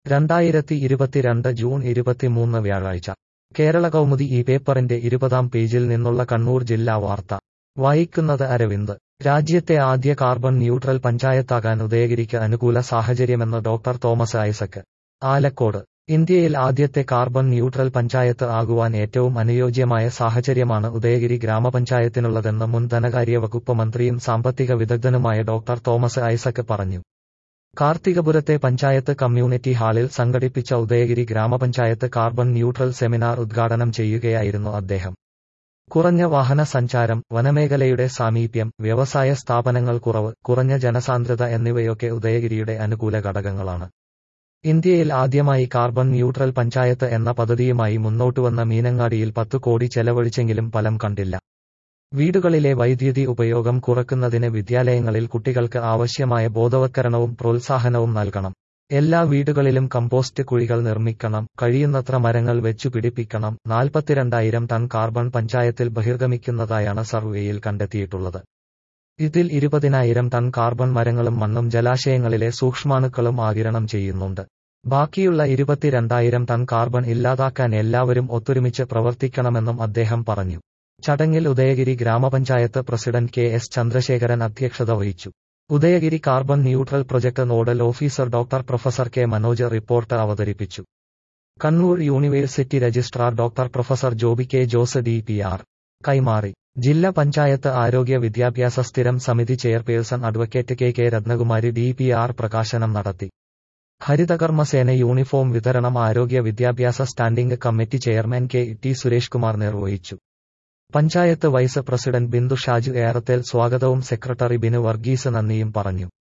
2022 June 23 വ്യാഴാഴ്ച കേരള കൗമുദി ഈ പേപ്പറിന്റെ 20-ാം പേജിൽ നിന്നുള്ള കണ്ണൂർ ജില്ലാ വാർത്ത വായിക്കുന്നത് അരവിന്ദ്. രാജ്യത്തെ ആദ്യ കാർബൺ ന്യൂട്രൽ പഞ്ചായത്താകാൻ ഉദയഗിരിക്ക് അനുകൂല സാഹചര്യമെന്ന് ഡോക്ടർ തോമസ് ഐസക്. ആലക്കോട്. ഇന്ത്യയിൽ ആദ്യത്തെ കാർബൺ ന്യൂട്രൽ പഞ്ചായത്ത് ആകുവാൻ ഏറ്റവും അനുയോജ്യമായ സാഹചര്യമാണ് ഉദയഗിരി ഗ്രാമപഞ്ചായത്തിനുള്ളതെന്ന് മുൻ ധനകാര്യ വകുപ്പ് മന്ത്രിയും സാമ്പത്തിക വിദഗ്ധനുമായ ഡോക്ടർ തോമസ് ഐസക് പറഞ്ഞു. കാർത്തികപുരത്തെ പഞ്ചായത്ത് കമ്മ്യൂണിറ്റി ഹാളിൽ സംഘടിപ്പിച്ച ഉദയഗിരി ഗ്രാമപഞ്ചായത്ത് കാർബൺ ന്യൂട്രൽ സെമിനാർ ഉദ്ഘാടനം ചെയ്യുകയായിരുന്നു അദ്ദേഹം. കുറഞ്ഞ വാഹന സഞ്ചാരം, വനമേഖലയുടെ സാമീപ്യം, വ്യവസായ സ്ഥാപനങ്ങൾ കുറവ്, കുറഞ്ഞ ജനസാന്ദ്രത എന്നിവയൊക്കെ ഉദയഗിരിയുടെ അനുകൂല ഘടകങ്ങളാണ്. ഇന്ത്യയിൽ ആദ്യമായി കാർബൺ ന്യൂട്രൽ പഞ്ചായത്ത് എന്ന പദ്ധതിയുമായി മുന്നോട്ടുവന്ന മീനങ്ങാടിയിൽ 10 കോടി ചെലവഴിച്ചെങ്കിലും ഫലം കണ്ടില്ല. വീടുകളിലെ വൈദ്യുതി ഉപയോഗം കുറയ്ക്കുന്നതിന് വിദ്യാലയങ്ങളിൽ കുട്ടികൾക്ക് ആവശ്യമായ ബോധവത്കരണവും പ്രോത്സാഹനവും നൽകണം. എല്ലാ വീടുകളിലും കമ്പോസ്റ്റ് കുഴികൾ നിർമ്മിക്കണം. കഴിയുന്നത്ര മരങ്ങൾ വെച്ചു പിടിപ്പിക്കണം. 42,000 ടൺ കാർബൺ പഞ്ചായത്തിൽ ബഹിർഗമിക്കുന്നതായാണ് സർവേയിൽ കണ്ടെത്തിയിട്ടുള്ളത്. ഇതിൽ 20,000 ടൺ കാർബൺ മരങ്ങളും മണ്ണും ജലാശയങ്ങളിലെ സൂക്ഷ്മാണുക്കളും ആഗിരണം ചെയ്യുന്നുണ്ട്. ബാക്കിയുള്ള 22,000 ടൺ കാർബൺ ഇല്ലാതാക്കാൻ എല്ലാവരും ഒത്തൊരുമിച്ച് പ്രവർത്തിക്കണമെന്നും അദ്ദേഹം പറഞ്ഞു. ചടങ്ങിൽ ഉദയഗിരി ഗ്രാമപഞ്ചായത്ത് പ്രസിഡന്റ് KS ചന്ദ്രശേഖരൻ അധ്യക്ഷത വഹിച്ചു. Udayagiri carbon neutral project nodal officer doctor professor K Manoj report അവതരിപ്പിച്ചു. Kannur university registrar doctor professor Joby K Jose DPR കൈമാറി. ജില്ലാ പഞ്ചായത്ത് ആരോഗ്യ വിദ്യാഭ്യാസ സ്ഥിരം സമിതി chairperson advocate KK Rathnakumari DPR പ്രകാശനം നടത്തി. ഹരിതകർമ്മസേന യൂണിഫോം വിതരണം ആരോഗ്യ വിദ്യാഭ്യാസ standing committee chairman KT Suresh Kumar നിർവഹിച്ചു. പഞ്ചായത്ത് വൈസ് പ്രസിഡന്റ് ബിന്ദു ഷാജു ഏറത്തേൽ സ്വാഗതവും സെക്രട്ടറി ബിനു വർഗീസ് നന്ദിയും പറഞ്ഞു.